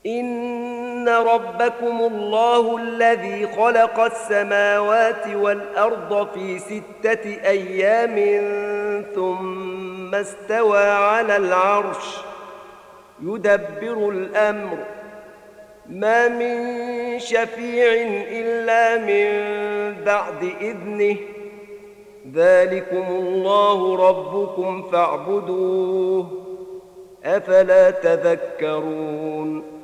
إن ربكم الله الذي خلق السماوات والأرض في 6 أيام ثم استوى على العرش يدبر الأمر ما من شفيع إلا من بعد إذنه ذلكم الله ربكم فاعبدوه أفلا تذكرون